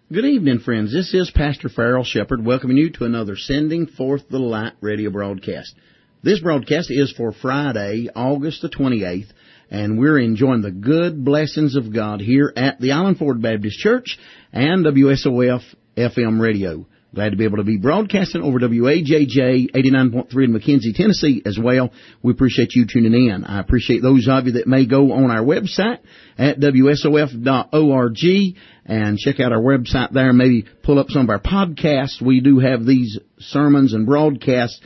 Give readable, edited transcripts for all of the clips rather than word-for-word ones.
Good evening, friends. This is Pastor Farrell Shepherd welcoming you to another Sending Forth the Light radio broadcast. This broadcast is for Friday, August the 28th, and we're enjoying the good blessings of God here at the Island Ford Baptist Church and WSOF FM radio. Glad to be able to be broadcasting over WAJJ 89.3 in McKenzie, Tennessee as well. We appreciate you tuning in. I appreciate those of you that may go on our website at WSOF.org and check out our website there and maybe pull up some of our podcasts. We do have these sermons and broadcasts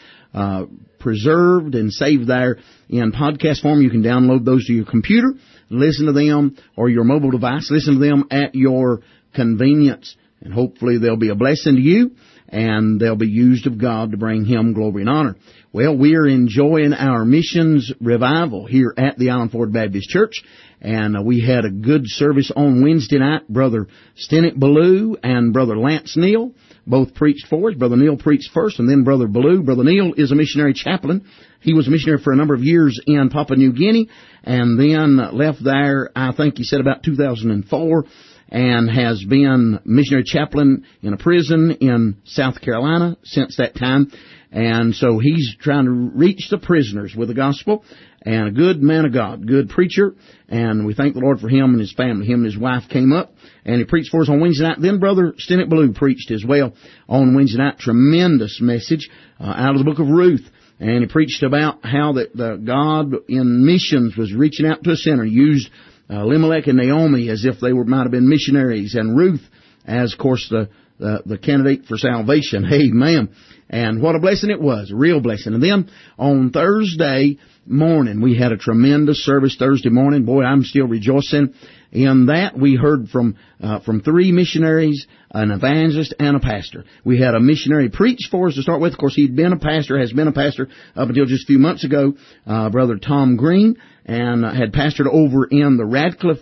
preserved and saved there in podcast form. You can download those to your computer, listen to them, or your mobile device. Listen to them at your convenience. And hopefully they'll be a blessing to you, and they'll be used of God to bring Him glory and honor. Well, we are enjoying our missions revival here at the Island Ford Baptist Church, and we had a good service on Wednesday night. Brother Stennett Ballou and Brother Lance Neal both preached for us. Brother Neal preached first, and then Brother Ballou. Brother Neal is a missionary chaplain. He was a missionary for a number of years in Papua New Guinea, and then left there, I think he said about 2004, and has been missionary chaplain in a prison in South Carolina since that time. And so he's trying to reach the prisoners with the gospel, and a good man of God, good preacher, and we thank the Lord for him and his family. Him and his wife came up, and he preached for us on Wednesday night. Then Brother Stennett Ballou preached as well on Wednesday night. Tremendous message out of the book of Ruth. And he preached about how that the God in missions was reaching out to a sinner, used Elimelech and Naomi as if they might have been missionaries, and Ruth as, of course, the candidate for salvation. Amen. And what a blessing it was, a real blessing. And then on Thursday morning, we had a tremendous service Thursday morning. Boy, I'm still rejoicing in that. We heard from three missionaries, an evangelist, and a pastor. We had a missionary preach for us to start with. Of course, he'd been a pastor, has been a pastor up until just a few months ago, Brother Tom Green, and had pastored over in the Radcliffe,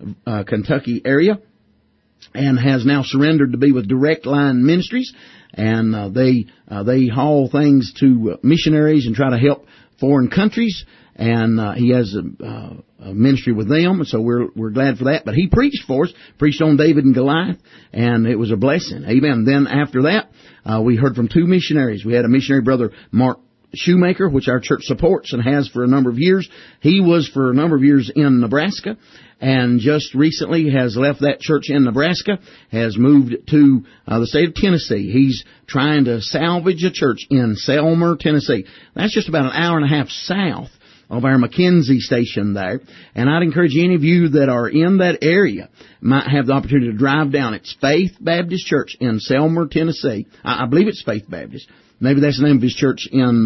Kentucky area, and has now surrendered to be with Direct Line Ministries. And they haul things to missionaries and try to help foreign countries. And he has a ministry with them, and so we're glad for that. But he preached for us, preached on David and Goliath, and it was a blessing. Amen. Then after that, we heard from two missionaries. We had a missionary, Brother Mark Shoemaker, which our church supports and has for a number of years. He was for a number of years in Nebraska, and just recently has left that church in Nebraska, has moved to the state of Tennessee. He's trying to salvage a church in Selmer, Tennessee. That's just about an hour and a half south of our McKenzie station there. And I'd encourage any of you that are in that area might have the opportunity to drive down. It's Faith Baptist Church in Selmer, Tennessee. I believe it's Faith Baptist. Maybe that's the name of his church in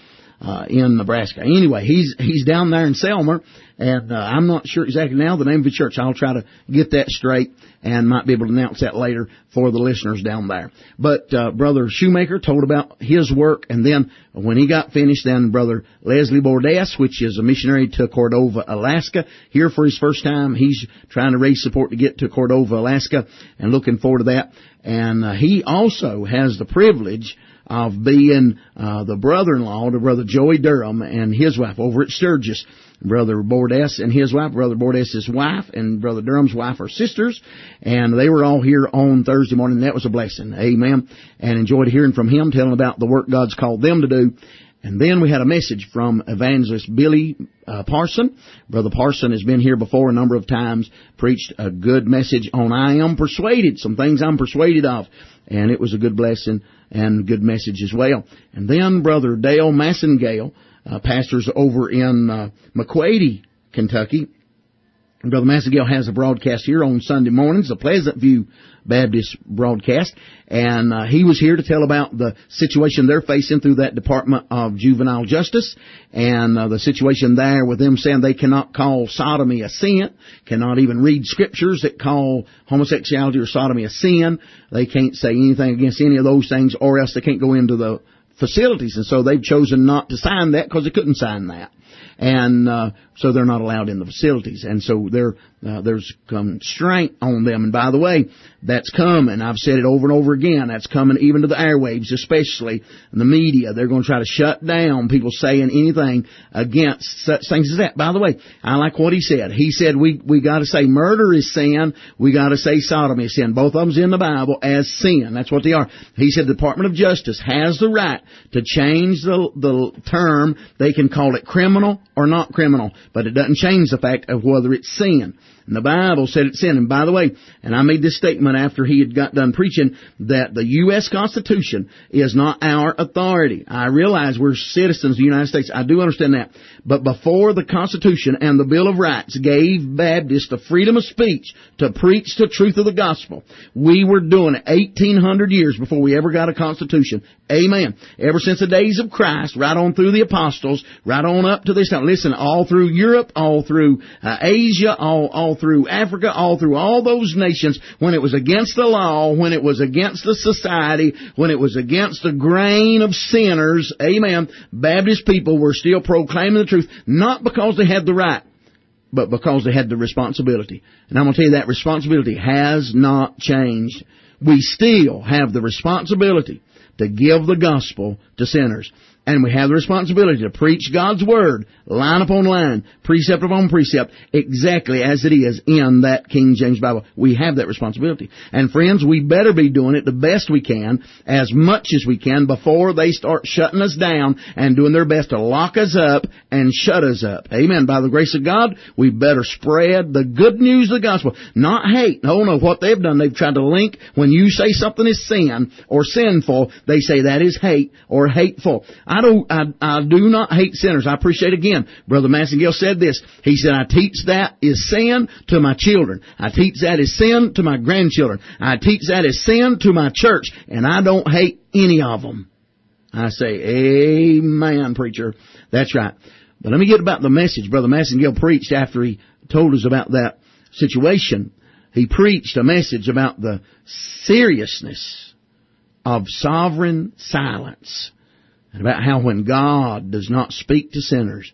Nebraska. Anyway, he's down there in Selmer, and I'm not sure exactly now the name of the church. I'll try to get that straight and might be able to announce that later for the listeners down there. But Brother Shoemaker told about his work, and then when he got finished, then Brother Leslie Bordess, which is a missionary to Cordova, Alaska, here for his first time. He's trying to raise support to get to Cordova, Alaska, and looking forward to that. And he also has the privilege of being the brother-in-law to Brother Joey Durham and his wife over at Sturgis. Brother Bordess and his wife, Brother Bordess's wife and Brother Durham's wife are sisters, and they were all here on Thursday morning. That was a blessing. Amen. And enjoyed hearing from him, telling about the work God's called them to do. And then we had a message from evangelist Billy Parson. Brother Parson has been here before a number of times, preached a good message on I Am Persuaded, some things I'm persuaded of. And it was a good blessing and good message as well. And then Brother Dale Massengale, pastors over in McQuady, Kentucky. And Brother Massengale has a broadcast here on Sunday mornings, a Pleasant View Baptist broadcast, and he was here to tell about the situation they're facing through that Department of Juvenile Justice, and the situation there with them saying they cannot call sodomy a sin, cannot even read scriptures that call homosexuality or sodomy a sin. They can't say anything against any of those things, or else they can't go into the facilities, and so they've chosen not to sign that because they couldn't sign that. And so they're not allowed in the facilities. And so they're there's constraint on them. And by the way, that's coming. I've said it over and over again. That's coming even to the airwaves, especially the media. They're going to try to shut down people saying anything against such things as that. By the way, I like what he said. He said we got to say murder is sin. We got to say sodomy is sin. Both of them's in the Bible as sin. That's what they are. He said the Department of Justice has the right to change the term. They can call it criminal or not criminal, but it doesn't change the fact of whether it's sin. And the Bible said it's sin. And by the way, and I made this statement after he had got done preaching, that the U.S. Constitution is not our authority. I realize we're citizens of the United States. I do understand that. But before the Constitution and the Bill of Rights gave Baptists the freedom of speech to preach the truth of the gospel, we were doing it 1,800 years before we ever got a Constitution. Amen. Ever since the days of Christ, right on through the apostles, right on up to this time. Listen, all through Europe, all through Asia, all through Africa, all through all those nations, when it was against the law, when it was against the society, when it was against the grain of sinners, amen, Baptist people were still proclaiming the truth, not because they had the right, but because they had the responsibility. And I'm going to tell you that responsibility has not changed. We still have the responsibility to give the gospel to sinners. And we have the responsibility to preach God's Word, line upon line, precept upon precept, exactly as it is in that King James Bible. We have that responsibility. And friends, we better be doing it the best we can, as much as we can, before they start shutting us down and doing their best to lock us up and shut us up. Amen. By the grace of God, we better spread the good news of the gospel. Not hate. No, what they've done, they've tried to link, when you say something is sin or sinful, they say that is hate or hateful. I do not hate sinners. I appreciate again, Brother Massengill said this. He said, I teach that is sin to my children. I teach that is sin to my grandchildren. I teach that is sin to my church. And I don't hate any of them. I say, amen, preacher. That's right. But let me get about the message Brother Massengill preached after he told us about that situation. He preached a message about the seriousness of sovereign silence. And about how when God does not speak to sinners,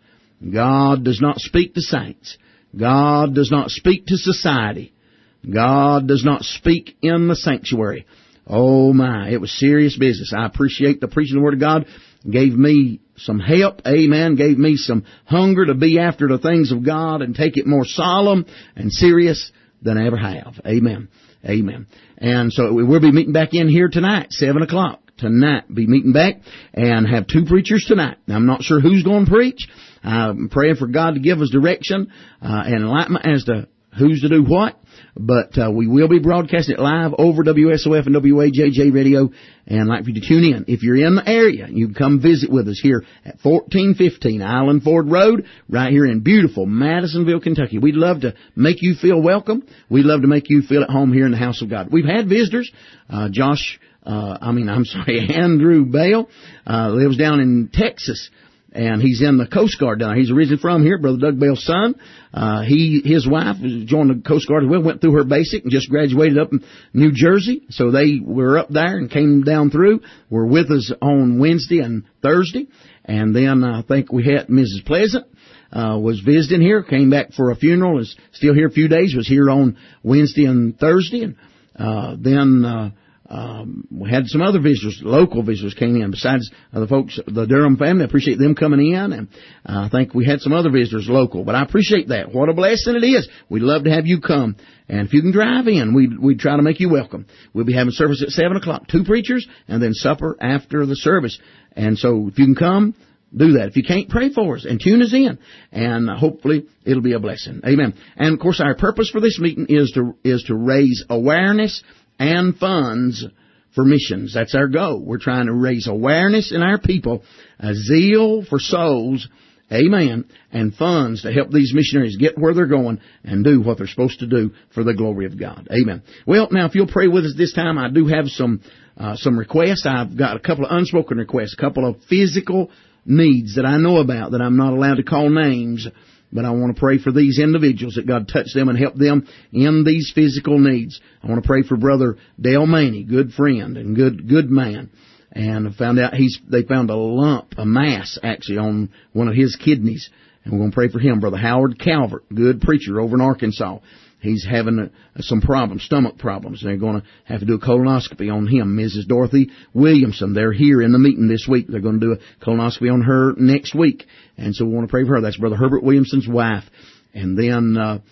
God does not speak to saints, God does not speak to society, God does not speak in the sanctuary. Oh my, it was serious business. I appreciate the preaching of the Word of God. Gave me some help, amen, gave me some hunger to be after the things of God and take it more solemn and serious than I ever have. Amen. Amen. And so we'll be meeting back in here tonight, 7 o'clock. Tonight, be meeting back and have 2 preachers tonight. Now, I'm not sure who's going to preach. I'm praying for God to give us direction and enlightenment as to who's to do what. But we will be broadcasting it live over WSOF and WAJJ Radio, and I'd like for you to tune in. If you're in the area, you can come visit with us here at 1415 Island Ford Road, right here in beautiful Madisonville, Kentucky. We'd love to make you feel welcome. We'd love to make you feel at home here in the house of God. We've had visitors. Andrew Bale lives down in Texas, and he's in the Coast Guard down there. He's originally from here, Brother Doug Bale's son. His wife joined the Coast Guard as well, went through her basic and just graduated up in New Jersey. So they were up there and came down through, were with us on Wednesday and Thursday. And then I think we had Mrs. Pleasant, was visiting here, came back for a funeral, is still here a few days, was here on Wednesday and Thursday. And then we had some other visitors, local visitors came in besides the folks, the Durham family. I appreciate them coming in, and I think we had some other visitors local. But I appreciate that. What a blessing it is. We'd love to have you come. And if you can drive in, we'd try to make you welcome. We'll be having service at 7 o'clock, 2 preachers, and then supper after the service. And so if you can come, do that. If you can't, pray for us and tune us in, and hopefully it'll be a blessing. Amen. And of course, our purpose for this meeting is to raise awareness and funds for missions. That's our goal. We're trying to raise awareness in our people, a zeal for souls, amen, and funds to help these missionaries get where they're going and do what they're supposed to do for the glory of God. Amen. Well, now, if you'll pray with us this time, I do have some requests. I've got a couple of unspoken requests, a couple of physical needs that I know about that I'm not allowed to call names, but I want to pray for these individuals, that God touch them and help them in these physical needs. I want to pray for Brother Dale Maney, good friend and good man. And I found out they found a lump, a mass actually, on one of his kidneys. And we're going to pray for him. Brother Howard Calvert, good preacher over in Arkansas. He's having some problems, stomach problems. They're going to have to do a colonoscopy on him. Mrs. Dorothy Williamson, they're here in the meeting this week. They're going to do a colonoscopy on her next week. And so we want to pray for her. That's Brother Herbert Williamson's wife. And then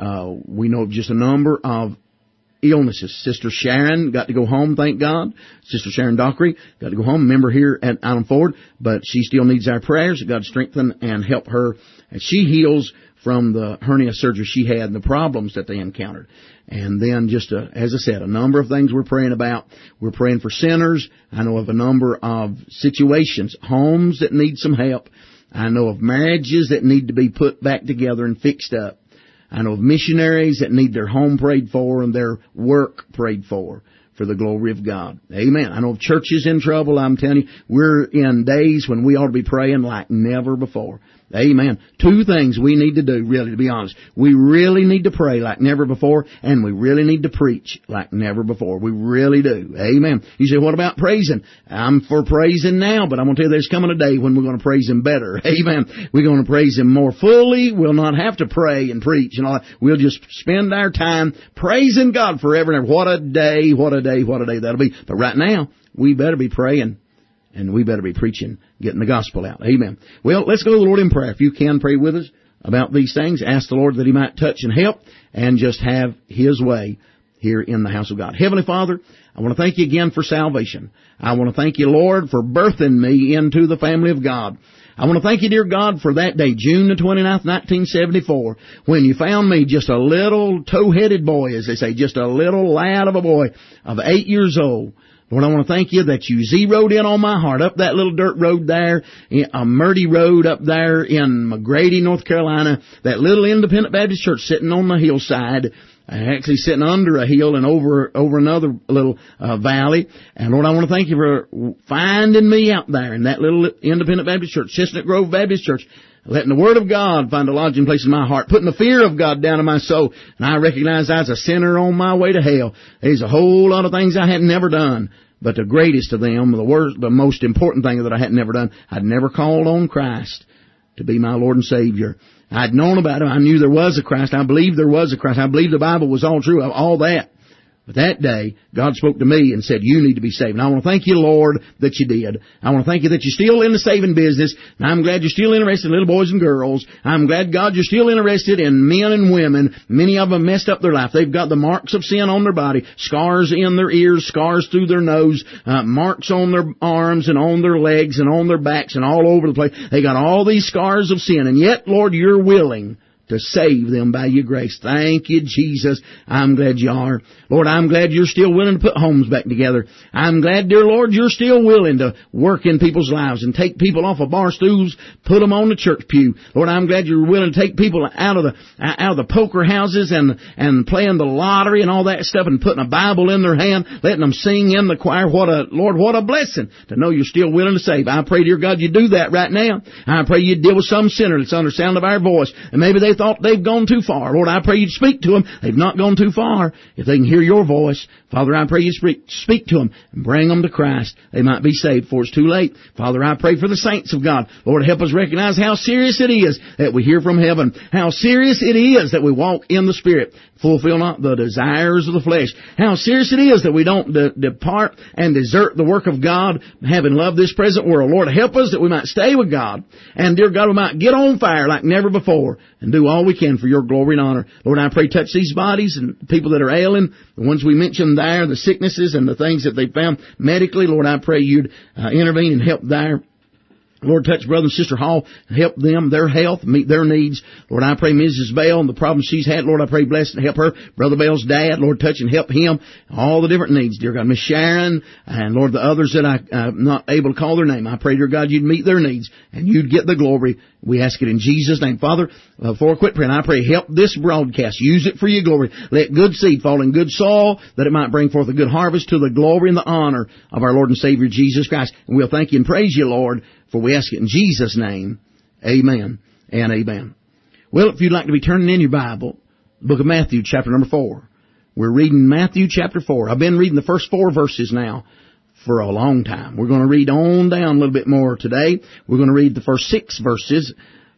we know just a number of illnesses. Sister Sharon got to go home, thank God. Sister Sharon Dockery got to go home, member here at Island Ford, but she still needs our prayers. God strengthen and help her as she heals from the hernia surgery she had and the problems that they encountered. And then just, as I said, a number of things we're praying about. We're praying for sinners. I know of a number of situations, homes that need some help. I know of marriages that need to be put back together and fixed up. I know of missionaries that need their home prayed for and their work prayed for the glory of God. Amen. I know of churches in trouble. I'm telling you, we're in days when we ought to be praying like never before. Amen. Two things we need to do, really, to be honest. We really need to pray like never before, and we really need to preach like never before. We really do. Amen. You say, what about praising? I'm for praising now, but I'm going to tell you there's coming a day when we're going to praise Him better. Amen. We're going to praise Him more fully. We'll not have to pray and preach and all that. We'll just spend our time praising God forever and ever. What a day, what a day, what a day that'll be. But right now, we better be praying. And we better be preaching, getting the gospel out. Amen. Well, let's go to the Lord in prayer. If you can pray with us about these things, ask the Lord that He might touch and help and just have His way here in the house of God. Heavenly Father, I want to thank You again for salvation. I want to thank You, Lord, for birthing me into the family of God. I want to thank You, dear God, for that day, June the 29th, 1974, when You found me just a little toe-headed boy, as they say, just a little lad of a boy of 8 years old. Lord, I want to thank You that You zeroed in on my heart up that little dirt road there, a murdy road up there in McGrady, North Carolina, that little independent Baptist church sitting on the hillside, actually sitting under a hill and over another little valley. And Lord, I want to thank You for finding me out there in that little independent Baptist church, Chestnut Grove Baptist Church, letting the Word of God find a lodging place in my heart, putting the fear of God down in my soul. And I recognize I was a sinner on my way to hell. There's a whole lot of things I had never done. But the greatest of them, the most important thing that I had never done, I'd never called on Christ to be my Lord and Savior. I'd known about Him. I knew there was a Christ. I believed there was a Christ. I believed the Bible was all true, all that. But that day, God spoke to me and said, you need to be saved. And I want to thank You, Lord, that You did. I want to thank You that You're still in the saving business. And I'm glad You're still interested in little boys and girls. I'm glad, God, You're still interested in men and women. Many of them messed up their life. They've got the marks of sin on their body, scars in their ears, scars through their nose, marks on their arms and on their legs and on their backs and all over the place. They got all these scars of sin. And yet, Lord, You're willing to save them by Your grace. Thank You, Jesus. I'm glad You are. Lord, I'm glad You're still willing to put homes back together. I'm glad, dear Lord, You're still willing to work in people's lives and take people off of bar stools, put them on the church pew. Lord, I'm glad You're willing to take people out of the poker houses and playing the lottery and all that stuff and putting a Bible in their hand, letting them sing in the choir. Lord, what a blessing to know You're still willing to save. I pray, dear God, You do that right now. I pray You deal with some sinner that's under the sound of our voice, and maybe they thought they've gone too far. Lord, I pray You'd speak to them. They've not gone too far. If they can hear Your voice, Father, I pray You speak to them and bring them to Christ. They might be saved before it's too late. Father, I pray for the saints of God. Lord, help us recognize how serious it is that we hear from heaven. How serious it is that we walk in the Spirit. Fulfill not the desires of the flesh. How serious it is that we don't depart and desert the work of God, having loved this present world. Lord, help us that we might stay with God. And, dear God, we might get on fire like never before and do all we can for Your glory and honor. Lord, I pray touch these bodies and people that are ailing, the ones we mentioned there, the sicknesses and the things that they found medically. Lord, I pray You'd intervene and help there. Lord, touch Brother and Sister Hall, help them, their health, meet their needs. Lord, I pray Mrs. Bell and the problems she's had. Lord, I pray bless and help her. Brother Bell's dad, Lord, touch and help him. All the different needs, dear God. Miss Sharon and, Lord, the others that I'm not able to call their name. I pray, dear God, You'd meet their needs and You'd get the glory. We ask it in Jesus' name. Father, before I quit praying, I pray help this broadcast. Use it for Your glory. Let good seed fall in good soil that it might bring forth a good harvest to the glory and the honor of our Lord and Savior Jesus Christ. And we'll thank You and praise You, Lord, for we ask it in Jesus' name. Amen and amen. Well, if you'd like to be turning in your Bible, the book of Matthew, chapter number 4. We're reading Matthew chapter 4. I've been reading the first 4 verses now for a long time. We're going to read on down a little bit more today. We're going to read the first 6 verses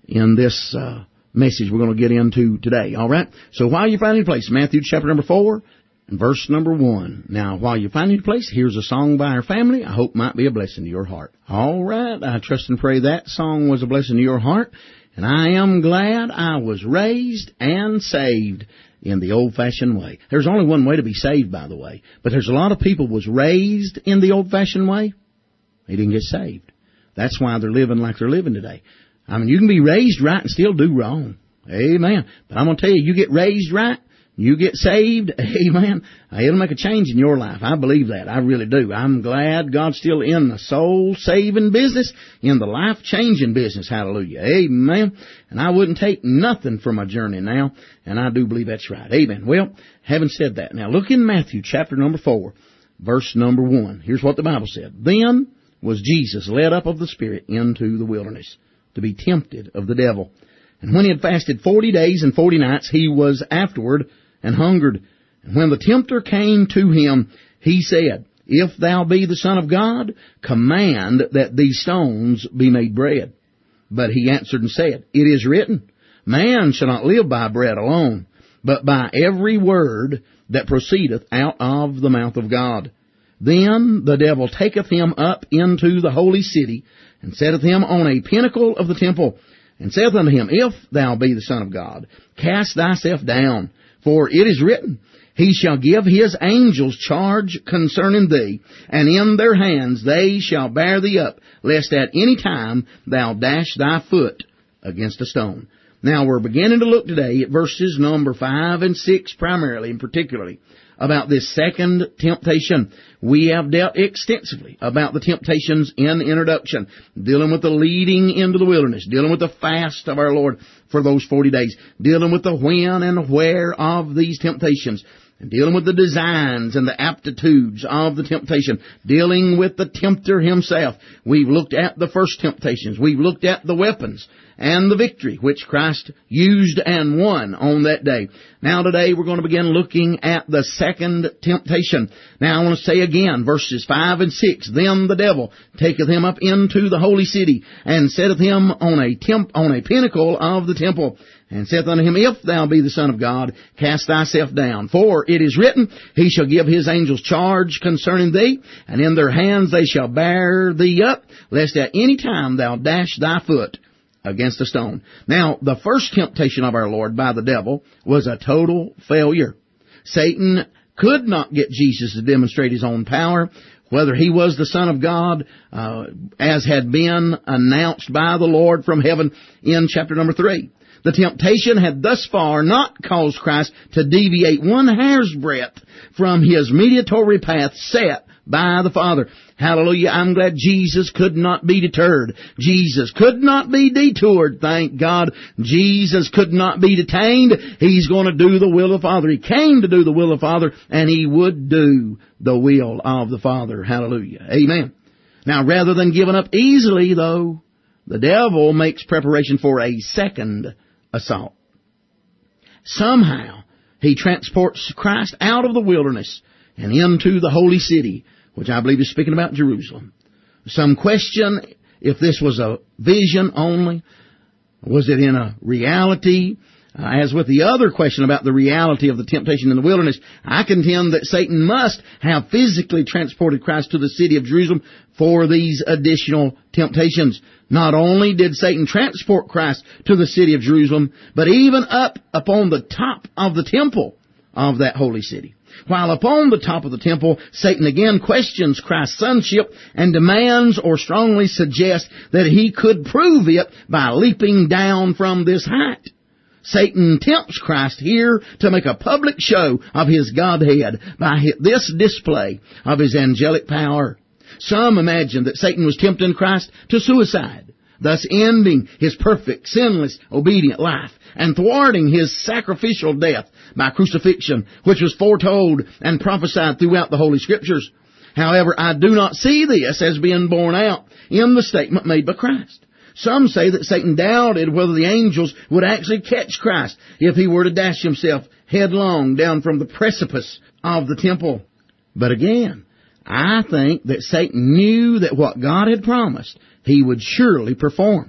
in this message we're going to get into today. All right? So while you're finding your place, Matthew chapter number 4 and verse number 1. Now, while you're finding your place, here's a song by our family I hope might be a blessing to your heart. All right. I trust and pray that song was a blessing to your heart. And I am glad I was raised and saved in the old-fashioned way. There's only one way to be saved, by the way. But there's a lot of people was raised in the old-fashioned way. They didn't get saved. That's why they're living like they're living today. I mean, you can be raised right and still do wrong. Amen. But I'm going to tell you, you get raised right, you get saved, amen, it'll make a change in your life. I believe that. I really do. I'm glad God's still in the soul-saving business, in the life-changing business. Hallelujah. Amen. And I wouldn't take nothing from my journey now, and I do believe that's right. Amen. Well, having said that, now look in Matthew chapter number 4, verse number 1. Here's what the Bible said. Then was Jesus led up of the Spirit into the wilderness to be tempted of the devil. And when he had fasted 40 days and 40 nights, he was afterward and hungered. And when the tempter came to him, he said, If thou be the Son of God, command that these stones be made bread. But he answered and said, It is written, Man shall not live by bread alone, but by every word that proceedeth out of the mouth of God. Then the devil taketh him up into the holy city, and setteth him on a pinnacle of the temple, and saith unto him, If thou be the Son of God, cast thyself down, for it is written, He shall give His angels charge concerning thee, and in their hands they shall bear thee up, lest at any time thou dash thy foot against a stone. Now we're beginning to look today at verses number 5 and 6 primarily and particularly about this second temptation. We have dealt extensively about the temptations in the introduction, dealing with the leading into the wilderness, dealing with the fast of our Lord for those 40 days, dealing with the when and where of these temptations, and dealing with the designs and the aptitudes of the temptation, dealing with the tempter himself. We've looked at the first temptations. We've looked at the weapons and the victory which Christ used and won on that day. Now today we're going to begin looking at the second temptation. Now I want to say again, verses 5 and 6, Then the devil taketh him up into the holy city, and setteth him on a pinnacle of the temple, and saith unto him, If thou be the Son of God, cast thyself down. For it is written, He shall give His angels charge concerning thee, and in their hands they shall bear thee up, lest at any time thou dash thy foot against a stone. Now, the first temptation of our Lord by the devil was a total failure. Satan could not get Jesus to demonstrate His own power, whether He was the Son of God, as had been announced by the Lord from heaven in chapter number 3. The temptation had thus far not caused Christ to deviate one hair's breadth from His mediatory path set by the Father. Hallelujah. I'm glad Jesus could not be deterred. Jesus could not be detoured. Thank God. Jesus could not be detained. He's going to do the will of the Father. He came to do the will of the Father, and He would do the will of the Father. Hallelujah. Amen. Now, rather than giving up easily, though, the devil makes preparation for a second assault. Somehow, he transports Christ out of the wilderness and into the holy city, which I believe is speaking about Jerusalem. Some question if this was a vision only. Was it in a reality? As with the other question about the reality of the temptation in the wilderness, I contend that Satan must have physically transported Christ to the city of Jerusalem for these additional temptations. Not only did Satan transport Christ to the city of Jerusalem, but even up upon the top of the temple of that holy city. While upon the top of the temple, Satan again questions Christ's sonship and demands or strongly suggests that he could prove it by leaping down from this height. Satan tempts Christ here to make a public show of His Godhead by this display of His angelic power. Some imagine that Satan was tempting Christ to suicide, thus ending His perfect, sinless, obedient life and thwarting His sacrificial death by crucifixion, which was foretold and prophesied throughout the Holy Scriptures. However, I do not see this as being borne out in the statement made by Christ. Some say that Satan doubted whether the angels would actually catch Christ if He were to dash Himself headlong down from the precipice of the temple. But again, I think that Satan knew that what God had promised, He would surely perform.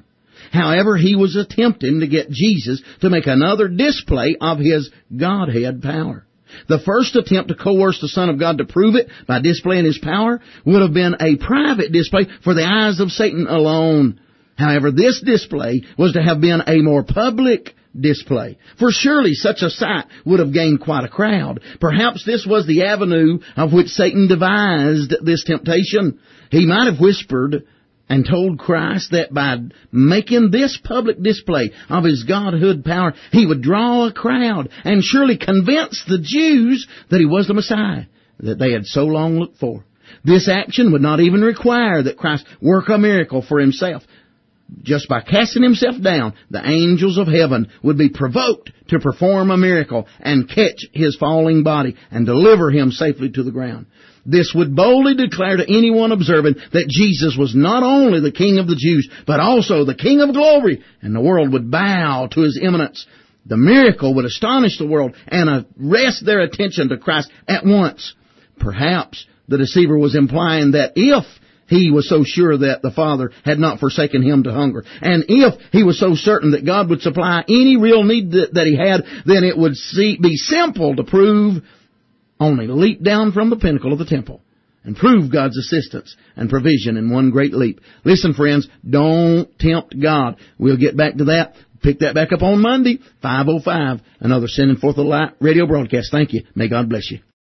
However, he was attempting to get Jesus to make another display of his Godhead power. The first attempt to coerce the Son of God to prove it by displaying his power would have been a private display for the eyes of Satan alone. However, this display was to have been a more public display. For surely such a sight would have gained quite a crowd. Perhaps this was the avenue of which Satan devised this temptation. He might have whispered and told Christ that by making this public display of his Godhood power, he would draw a crowd and surely convince the Jews that he was the Messiah that they had so long looked for. This action would not even require that Christ work a miracle for himself. Just by casting himself down, the angels of heaven would be provoked to perform a miracle and catch his falling body and deliver him safely to the ground. This would boldly declare to anyone observing that Jesus was not only the King of the Jews, but also the King of glory, and the world would bow to his eminence. The miracle would astonish the world and arrest their attention to Christ at once. Perhaps the deceiver was implying that if he was so sure that the Father had not forsaken him to hunger, and if he was so certain that God would supply any real need that he had, then it would be simple to prove. Only leap down from the pinnacle of the temple and prove God's assistance and provision in one great leap. Listen, friends, don't tempt God. We'll get back to that. Pick that back up on Monday, 5:05. Another Sending Forth the Light radio broadcast. Thank you. May God bless you.